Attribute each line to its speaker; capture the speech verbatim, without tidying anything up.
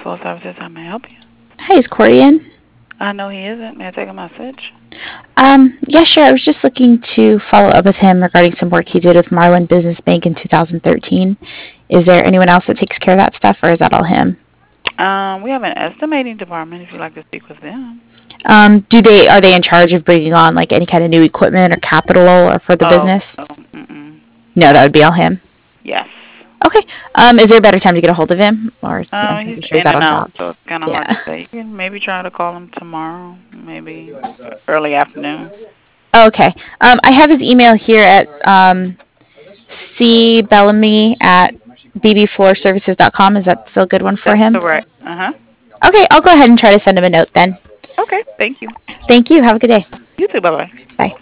Speaker 1: Full Services. How may I help you?
Speaker 2: Hi, is Corey in?
Speaker 1: I know he isn't. May I take a message?
Speaker 2: Um, yeah, sure. I was just looking to follow up with him regarding some work he did with Marlin Business Bank in two thousand thirteen. Is there anyone else that takes care of that stuff, or is that all him?
Speaker 1: Um, we have an estimating department if you'd like to speak with them.
Speaker 2: Um, do they are they in charge of bringing on like any kind of new equipment or capital or for the
Speaker 1: Oh,
Speaker 2: business?
Speaker 1: no. Mm-mm.
Speaker 2: No, that would be all him.
Speaker 1: Yes.
Speaker 2: Okay. Um, is there a better time to get a hold of him, or I'm
Speaker 1: Um, he's
Speaker 2: pretty sure he's
Speaker 1: in
Speaker 2: out
Speaker 1: and
Speaker 2: on
Speaker 1: out, so
Speaker 2: jobs?
Speaker 1: it's kind of
Speaker 2: Yeah.
Speaker 1: hard to say. You can maybe try to call him tomorrow, maybe early afternoon.
Speaker 2: Okay. Um, I have his email here at um, c bellamy at b b floor services dot com. Is that still a good one for
Speaker 1: That's
Speaker 2: him?
Speaker 1: correct. Uh huh.
Speaker 2: Okay, I'll go ahead and try to send him a note then.
Speaker 1: Okay. Thank you.
Speaker 2: Thank you. Have a good day.
Speaker 1: You too. Bye bye.
Speaker 2: Bye.